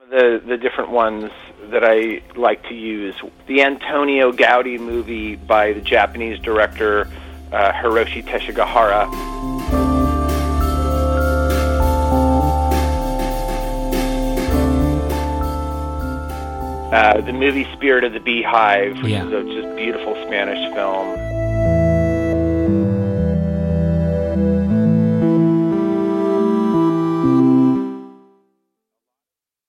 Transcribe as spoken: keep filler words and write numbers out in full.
the, the different ones that I like to use. The Antonio Gaudi movie by the Japanese director uh, Hiroshi Teshigahara. Uh, the movie Spirit of the Beehive, which yeah. is a just beautiful Spanish film.